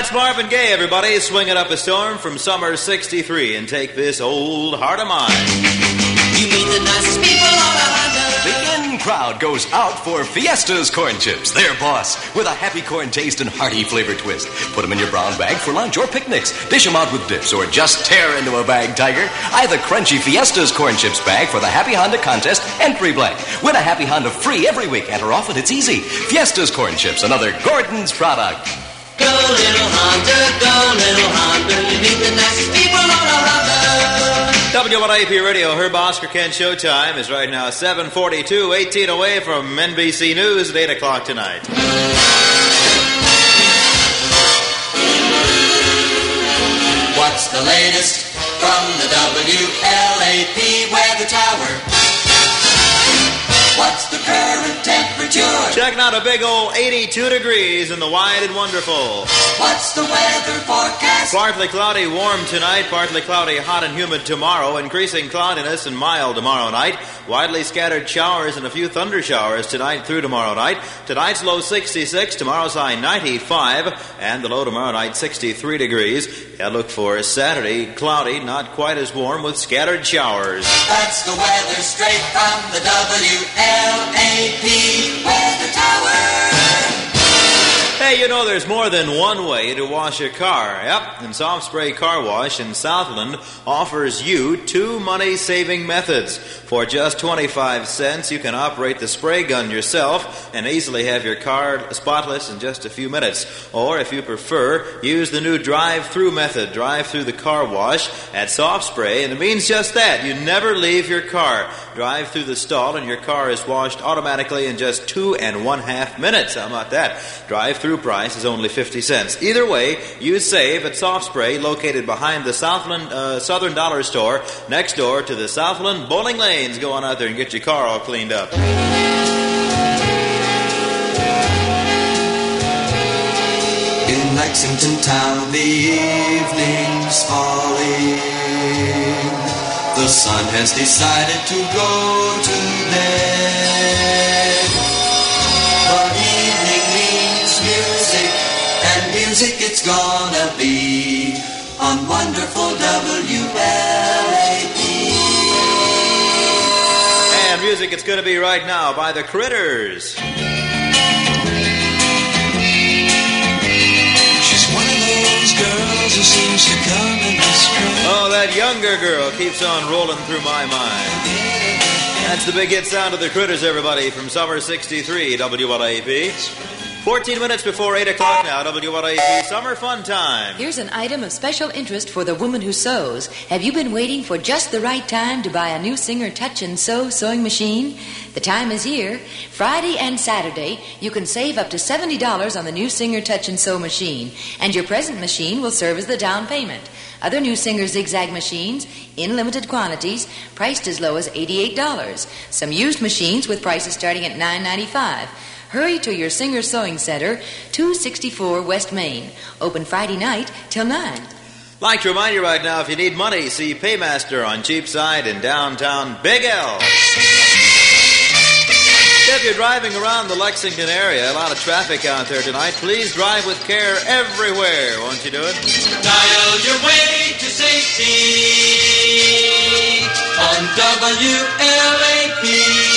That's Marvin Gaye, everybody, swinging up a storm from summer 63, and take this old heart of mine. You meet the nicest people on a Honda. The in-crowd goes out for Fiesta's corn chips. Their boss, with a happy corn taste and hearty flavor twist. Put them in your brown bag for lunch or picnics. Dish them out with dips or just tear into a bag, Tiger. Buy the crunchy Fiesta's corn chips bag for the Happy Honda Contest entry blank. Win a Happy Honda free every week. Enter often, it's easy. Fiesta's corn chips, another Gordon's product. Go little Honda, you meet the nicest people on a Honda. WYAP Radio, Herb Oscar Ken Showtime is right now 7:42, 18 away from NBC News at 8 o'clock tonight. What's the latest from the WLAP Weather Tower? What's the current temperature? Checking out a big old 82 degrees in the wide and wonderful. What's the weather forecast? Partly cloudy, warm tonight. Partly cloudy, hot and humid tomorrow. Increasing cloudiness and mild tomorrow night. Widely scattered showers and a few thunder showers tonight through tomorrow night. Tonight's low 66, tomorrow's high 95, and the low tomorrow night 63 degrees. Yeah, look for Saturday, cloudy, not quite as warm with scattered showers. That's the weather straight from the WLAP Weather Tower. Hey, you know there's more than one way to wash a car. Yep, and Soft Spray Car Wash in Southland offers you two money-saving methods. For just 25 cents, you can operate the spray gun yourself and easily have your car spotless in just a few minutes. Or, if you prefer, use the new drive-through method. Drive through the car wash at Soft Spray, and it means just that. You never leave your car. Drive through the stall, and your car is washed automatically in just 2.5 minutes. How about that? Drive-through price is only 50 cents. Either way, you save at Soft Spray, located behind the Southern Dollar Store, next door to the Southland Bowling Lanes. Go on out there and get your car all cleaned up. In Lexington town, the evening's falling. The sun has decided to go to bed. But evening means music, and music it's gonna be on wonderful WLAP. And music it's going to be right now by the Critters. She's one of those girls who seems to come in this spring. Oh, that younger girl keeps on rolling through my mind. That's the big hit sound of the Critters, everybody, from summer 63, WYAP. 14 minutes before 8 o'clock now, WYAP Summer Fun Time. Here's an item of special interest for the woman who sews. Have you been waiting for just the right time to buy a new Singer Touch and Sew sewing machine? The time is here. Friday and Saturday, you can save up to $70 on the new Singer Touch and Sew machine, and your present machine will serve as the down payment. Other new Singer zigzag machines, in limited quantities, priced as low as $88. Some used machines with prices starting at $9.95. Hurry to your Singer Sewing Center, 264 West Main. Open Friday night till 9. Like to remind you right now, if you need money, see Paymaster on Cheapside in downtown Big L. If you're driving around the Lexington area, a lot of traffic out there tonight, please drive with care everywhere. Won't you do it? Dial your way to safety on WLAP.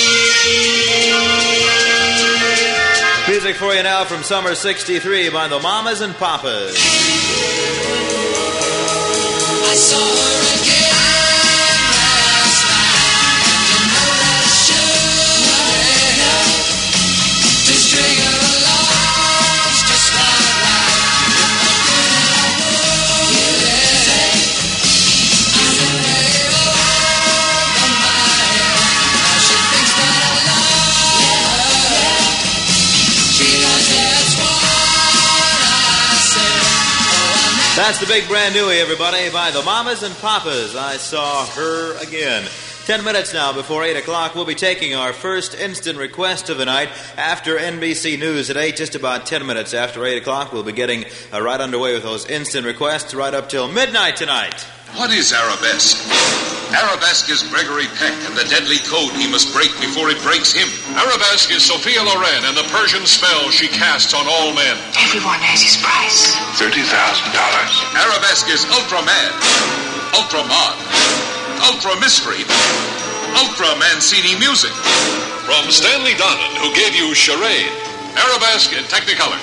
Music for you now from summer 63 by the Mamas and Papas. I saw her again last night. You know that I should. To string her along's just not right. I said, hey, oh, on my head. Now she thinks that I love her. She knows that's what I said. That's the big brand newie, everybody, by the Mamas and Papas. I saw her again. 10 minutes now before 8 o'clock. We'll be taking our first instant request of the night after NBC News at 8. Just about 10 minutes after 8 o'clock, we'll be getting right underway with those instant requests right up till midnight tonight. What is arabesque? Arabesque is Gregory Peck and the deadly code he must break before it breaks him. Arabesque is Sophia Loren and the Persian spell she casts on all men. Everyone has his price. $30,000. Arabesque is ultra mad, ultra mod, ultra mystery, ultra Mancini music. From Stanley Donen, who gave you Charade. Arabesque in Technicolor.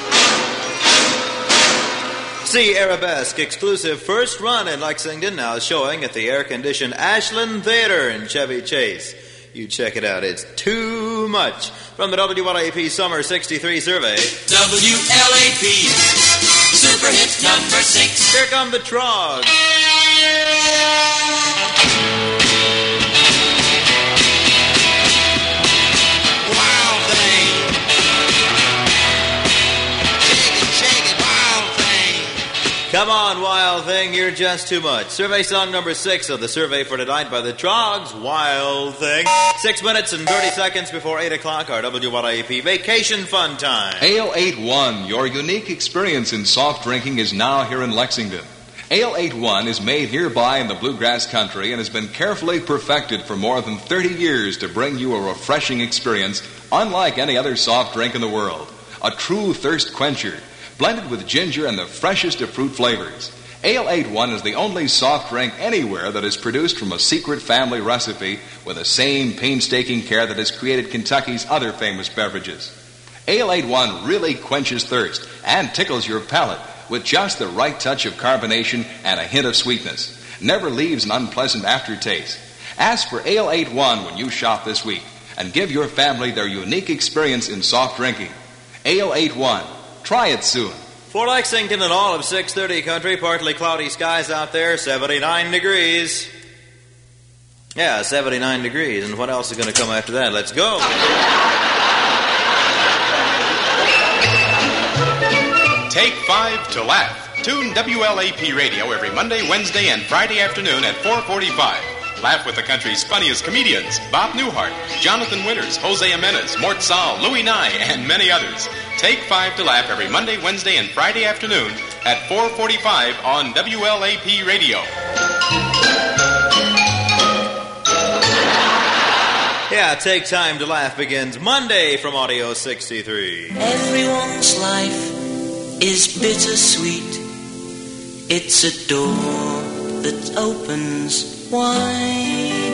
See Arabesque exclusive first run in Lexington, now showing at the air-conditioned Ashland Theater in Chevy Chase. You check it out. It's too much. From the WLAP Summer 63 survey. WLAP Super Hit number 6. Here come the Trogs. Wild thing. Shake it, wild thing. Come on, Wild Thing, you're just too much. Survey song number 6 of the survey for tonight by the Trogs, Wild Thing. 6 minutes and 30 seconds before 8 o'clock, our WYAP Vacation Fun Time. Ale 81, your unique experience in soft drinking, is now here in Lexington. Ale 81 is made hereby in the Bluegrass Country and has been carefully perfected for more than 30 years to bring you a refreshing experience unlike any other soft drink in the world. A true thirst quencher, blended with ginger and the freshest of fruit flavors. Ale 81 is the only soft drink anywhere that is produced from a secret family recipe with the same painstaking care that has created Kentucky's other famous beverages. Ale 81 really quenches thirst and tickles your palate with just the right touch of carbonation and a hint of sweetness. Never leaves an unpleasant aftertaste. Ask for Ale 81 when you shop this week and give your family their unique experience in soft drinking. Ale 81. Try it soon. For Lexington and all of 630 country, partly cloudy skies out there, 79 degrees. Yeah, 79 degrees. And what else is going to come after that? Let's go. Take 5 to laugh. Tune WLAP Radio every Monday, Wednesday, and Friday afternoon at 4:45. Laugh with the country's funniest comedians, Bob Newhart, Jonathan Winters, Jose Jimenez, Mort Saul, Louis Nye, and many others. Take 5 to laugh every Monday, Wednesday, and Friday afternoon at 4:45 on WLAP Radio. Yeah, Take Time to Laugh begins Monday from Audio 63. Everyone's life is bittersweet. It's a door that opens wide,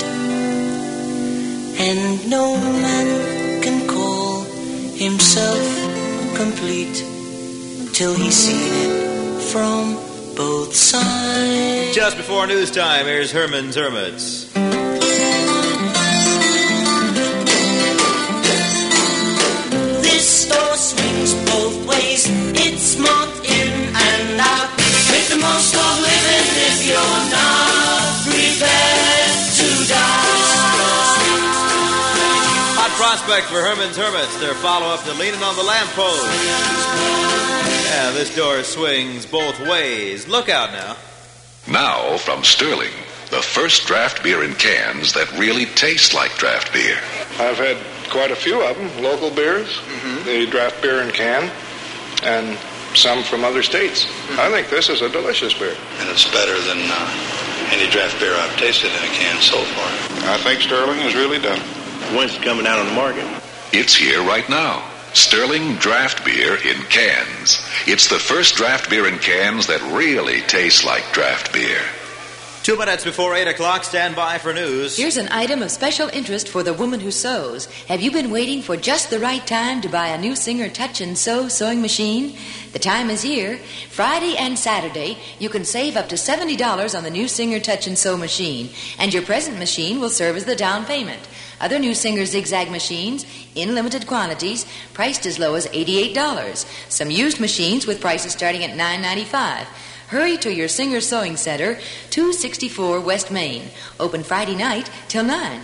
and no man can call himself complete till he's seen it from both sides. Just before news time, here's Herman's Hermits. This door swings both ways. It's marked in and out. Make the most of living if you're not prepared to die. Hot prospect for Herman's Hermits, their follow-up to Leaning on the Lamppost. Yeah, this door swings both ways. Look out now. Now from Sterling, the first draft beer in cans that really tastes like draft beer. I've had quite a few of them, local beers, the draft beer in can, and some from other states. I think this is a delicious beer. And it's better than any draft beer I've tasted in a can so far. I think Sterling has really done it. When's it coming out on the market? It's here right now. Sterling Draft Beer in cans. It's the first draft beer in cans that really tastes like draft beer. 2 minutes before 8 o'clock, stand by for news. Here's an item of special interest for the woman who sews. Have you been waiting for just the right time to buy a new Singer Touch and Sew sewing machine? The time is here. Friday and Saturday, you can save up to $70 on the new Singer Touch and Sew machine, and your present machine will serve as the down payment. Other new Singer zigzag machines, in limited quantities, priced as low as $88. Some used machines with prices starting at $9.95. Hurry to your Singer Sewing Center, 264 West Main. Open Friday night till 9.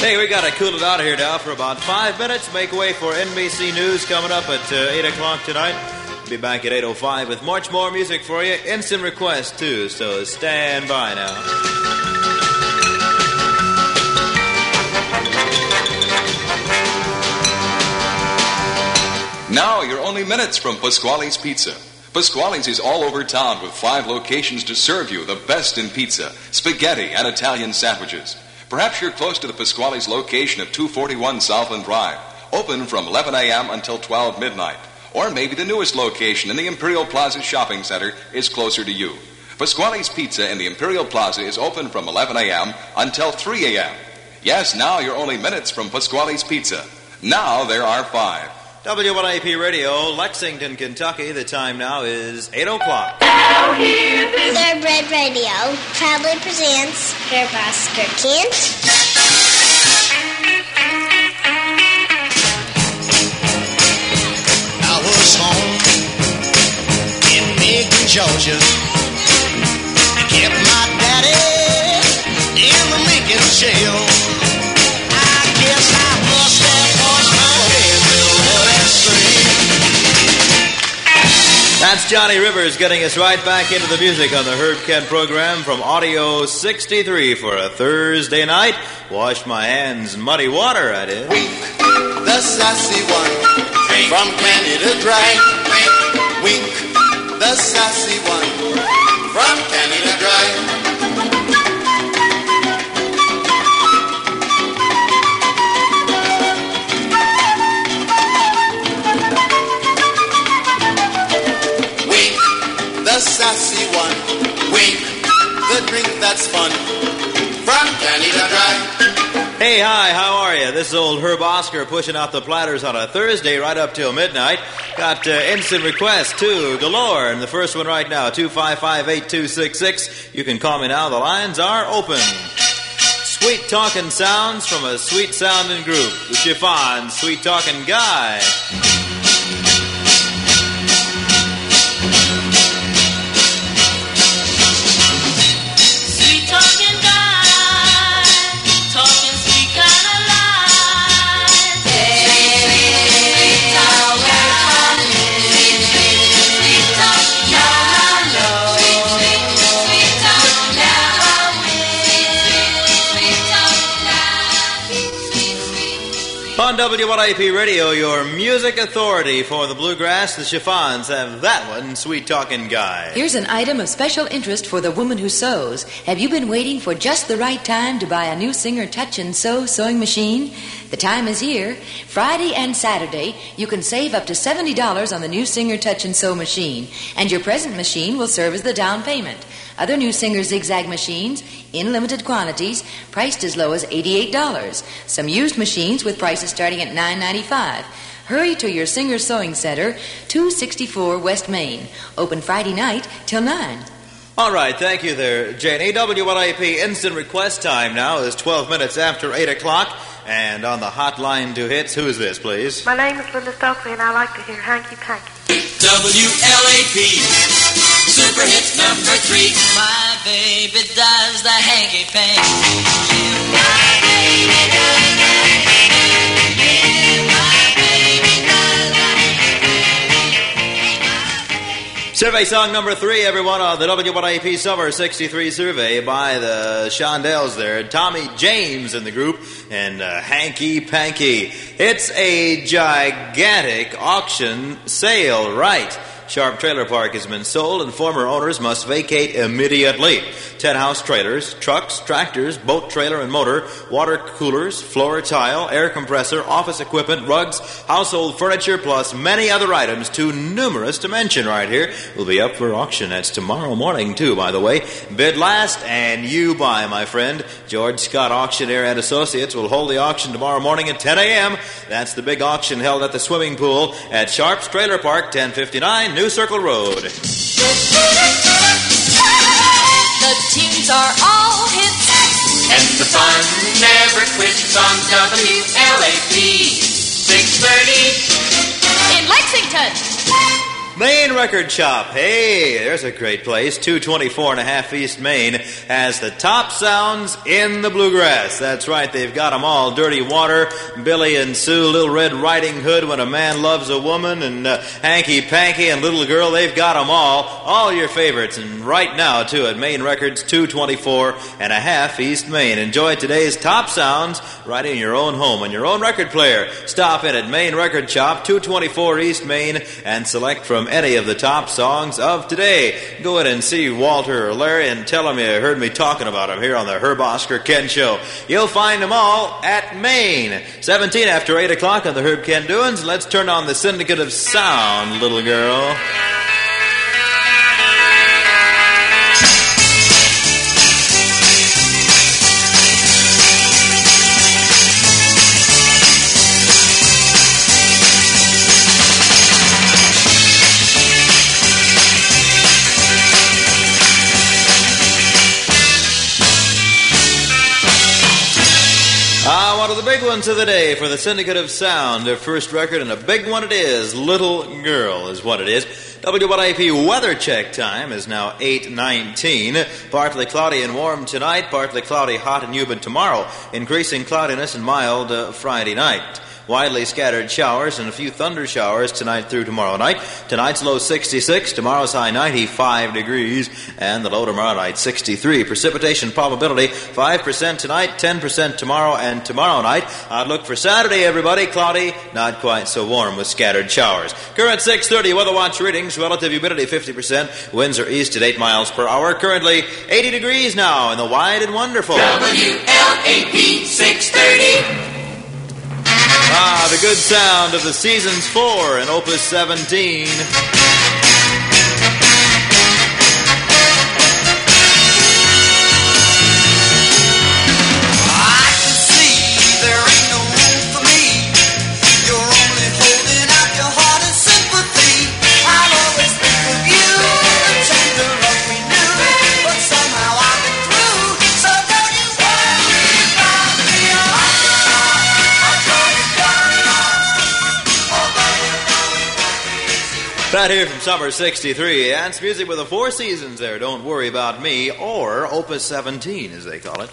Hey, we got to cool it out here now for about 5 minutes. Make way for NBC News coming up at 8 o'clock tonight. Be back at 8:05 with much more music for you. Instant request, too, so stand by now. Now you're only minutes from Pasquale's Pizza. Pasquale's is all over town with 5 locations to serve you the best in pizza, spaghetti, and Italian sandwiches. Perhaps you're close to the Pasquale's location at 241 Southland Drive, open from 11 a.m. until 12 midnight. Or maybe the newest location in the Imperial Plaza Shopping Center is closer to you. Pasquale's Pizza in the Imperial Plaza is open from 11 a.m. until 3 a.m. Yes, now you're only minutes from Pasquale's Pizza. Now there are 5. WNAP Radio, Lexington, Kentucky. The time now is 8 o'clock. Thoroughbred Radio proudly presents Herb Oscar Kent. I was home in Macon, Georgia. I kept my daddy in the Macon jail. I guess I must have washed my head with that stream. That's Johnny Rivers getting us right back into the music on the Herb Kent program from Audio 63 for a Thursday night. Wash my hands in muddy water, I did. Wink, the sassy one, from Canada Dry. Wink, the sassy one, from Canada Dry. The sassy one, wink, the drink that's fun, from Canada Dry. Hey, hi, how are you? This is old Herb Oscar pushing out the platters on a Thursday right up till midnight. Got instant requests, too, galore. And the first one right now, 255-8266. You can call me now. The lines are open. Sweet talking sounds from a sweet sounding group. The Chiffons, Sweet Talking Guy. On WNAP Radio, your music authority for the bluegrass, the Chiffons have that one, Sweet Talking Guy. Here's an item of special interest for the woman who sews. Have you been waiting for just the right time to buy a new Singer Touch and Sew sewing machine? The time is here. Friday and Saturday, you can save up to $70 on the new Singer Touch and Sew machine, and your present machine will serve as the down payment. Other new Singer zigzag machines, in limited quantities, priced as low as $88. Some used machines with prices starting at $9.95. Hurry to your Singer Sewing Center, 264 West Main. Open Friday night till 9. All right, thank you there, Janie. WNAP instant request time now is 12 minutes after 8 o'clock. And on the hotline to hits, who is this, please? My name is Linda Stokely, and I like to hear Hanky Panky. WLAP, Super Hits number 3. My baby does the hanky panky. My baby does the hanky panky. My baby does the hanky panky. Survey song number 3, everyone, on the WNAP Summer 63 survey by the Shondells there. Tommy James in the group and Hanky Panky. It's a gigantic auction sale, right? Sharp Trailer Park has been sold and former owners must vacate immediately. 10 house trailers, trucks, tractors, boat trailer and motor, water coolers, floor tile, air compressor, office equipment, rugs, household furniture, plus many other items too numerous to mention right here will be up for auction. That's tomorrow morning too, by the way. Bid last and you buy, my friend. George Scott Auctioneer and Associates will hold the auction tomorrow morning at 10 a.m. That's the big auction held at the swimming pool at Sharp's Trailer Park, 1059 New Circle Road. The tunes are all hits, and the fun never quits on WLAP 630 In Lexington. Main Record Shop. Hey, there's a great place. 224 and a half East Main has the top sounds in the bluegrass. That's right, they've got them all. Dirty Water, Billy and Sue, Little Red Riding Hood, When a Man Loves a Woman, and Hanky Panky and Little Girl. They've got them all your favorites. And right now, too, at Main Records, 224 and a half East Main. Enjoy today's top sounds right in your own home on your own record player. Stop in at Main Record Shop, 224 East Main, and select from any of the top songs of today. Go in and see Walter or Larry and tell them you heard me talking about them here on the Herb Oscar Kent Show. You'll find them all at Main. 17 after 8 o'clock on the Herb Kent Doings. Let's turn on the Syndicate of Sound, little girl. One of the big ones of the day for the Syndicate of Sound. Their first record, and a big one it is. Little Girl is what it is. WLAP weather check time is now 8:19. Partly cloudy and warm tonight. Partly cloudy, hot and humid tomorrow. Increasing cloudiness and mild Friday night. Widely scattered showers and a few thunder showers tonight through tomorrow night. Tonight's low 66, tomorrow's high 95 degrees, and the low tomorrow night 63. Precipitation probability 5% tonight, 10% tomorrow and tomorrow night. Outlook for Saturday, everybody, cloudy, not quite so warm with scattered showers. Current 6:30 Weather Watch readings, relative humidity 50%, winds are east at 8 miles per hour. Currently 80 degrees now in the wide and wonderful WLAP 630. The good sound of the Seasons 4 in Opus 17. Right here from Summer 63, Ants Music with the Four Seasons there, Don't Worry About Me, or Opus 17 as they call it.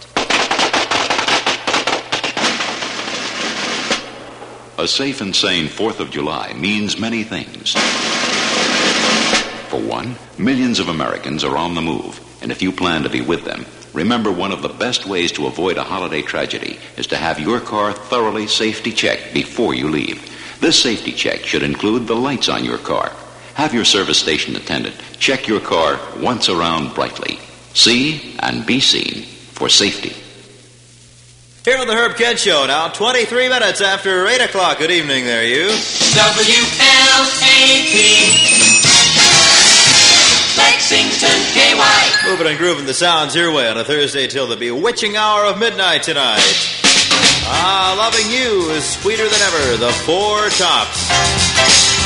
A safe and sane 4th of July means many things. For one, millions of Americans are on the move, and if you plan to be with them, remember one of the best ways to avoid a holiday tragedy is to have your car thoroughly safety checked before you leave. This safety check should include the lights on your car. Have your service station attendant check your car once around brightly. See and be seen for safety. Here on the Herb Kent Show now, 23 minutes after 8 o'clock. Good evening there, you. WLAP Lexington, KY. Moving and grooving the sounds your way on a Thursday till the bewitching hour of midnight tonight. Loving You is sweeter than ever. The Four Tops.